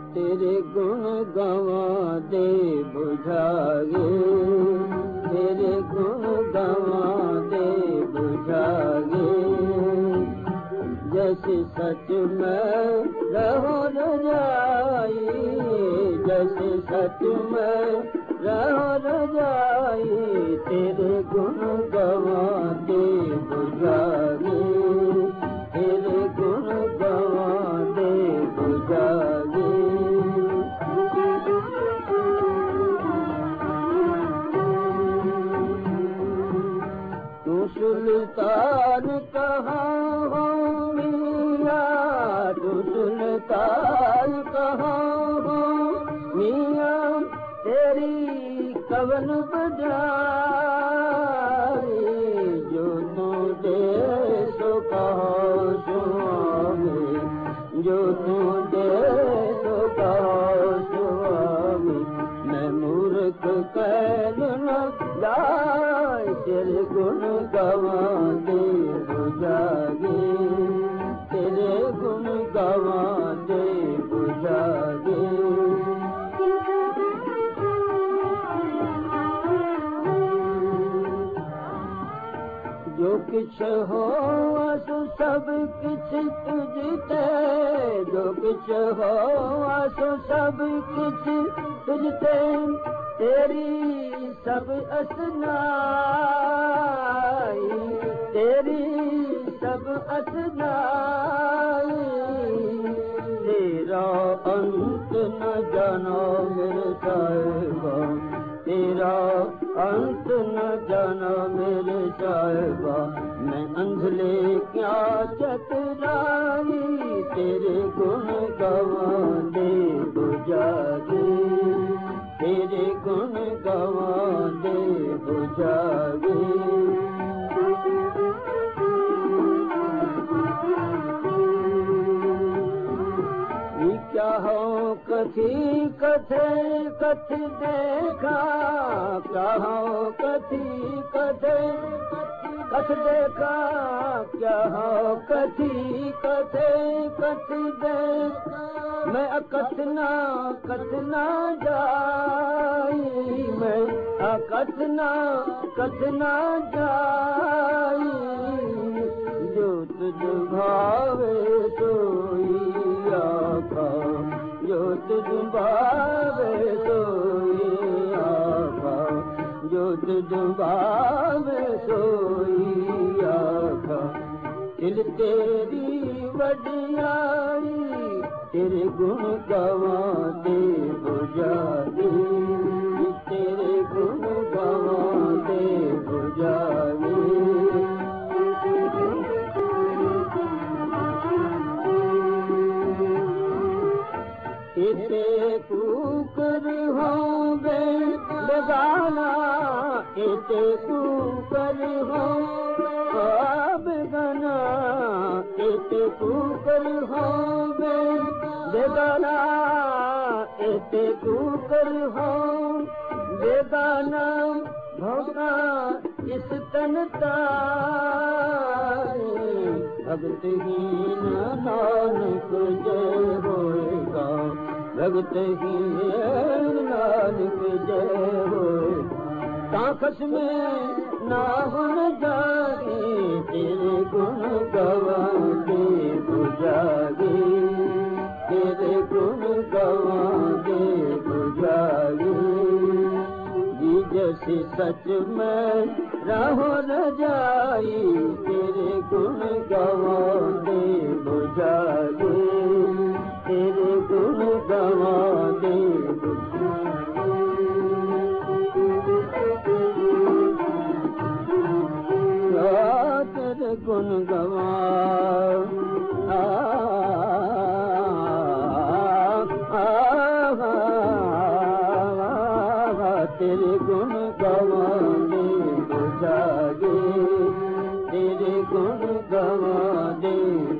तेरे गुण गवा दे बुझागे, तेरे गुण गवा दे बुझागे। जैसे सच में रहो रजाई, जैसे सच में रहो रजाई, तेरे गुण गवा दे बुझागे, तेरे गुण गवा दे बुझागे। तू सुल्तान कहाँ हो मियाँ, तू सुल्तान कहाँ हो मियाँ, तेरी कवन बजाई, जो तू दे सो कहो सुआमी, जो तू दे सो कहो सुआमी। मैं मूर्ख कैल न जाए, तेरे गुण गवा दे बुझागे, तेरे गुण गवा दे बुझागे। जो किछ हो सो सब किछ तुझते, जो किछ हो सो सब किछ तुझते, तेरी सब असनाई, तेरी सब असनाई। तेरा अंत न जानो मेरे साहिबा, तेरा अंत न जाना मेरे साहिबा। मैं अंधले क्या चतुराई, तेरे गुण गवा दे बुझागे, तेरे गुण गवा दे बुझागे। क्या हो कथी कथे कथ देखा, क्या हो कथी कथे कथ देखा, क्या हो कथी कथे कथ देखा। मैं अकथना कथना जाई, मैं अकथना कथना जाई। जो तुझ भावे सोई आका, जो तुझ भावे सोई आका, जो तुझ भावे सोई आका। दिल तेरी वडियाई, तेरे गुण गवा दे बुझागे, तेरे गुण गवा दे बुझागे। इते कुकर हो बेगाना, इते कुकर हो बेगाना, इते कुकर हो बेगाना, इते कुकर हो बेगाना। भोगा इस तनता भगतहीन नानक जय होएगा, भगतहीन नानक जय होएगा। ताकस में ना होन जागे, तेरे गुण गवा दे बुझागे, तेरे गुण गवा दे बुझागे। जैसे सच में रहो रजाई, तेरे गुण गवा दे बुझागे, तेरे गुण गवा दे बुझागे। तेरे गुण गवा तेरे गुण गवा दे बुझागे, तेरे गुण गवा दे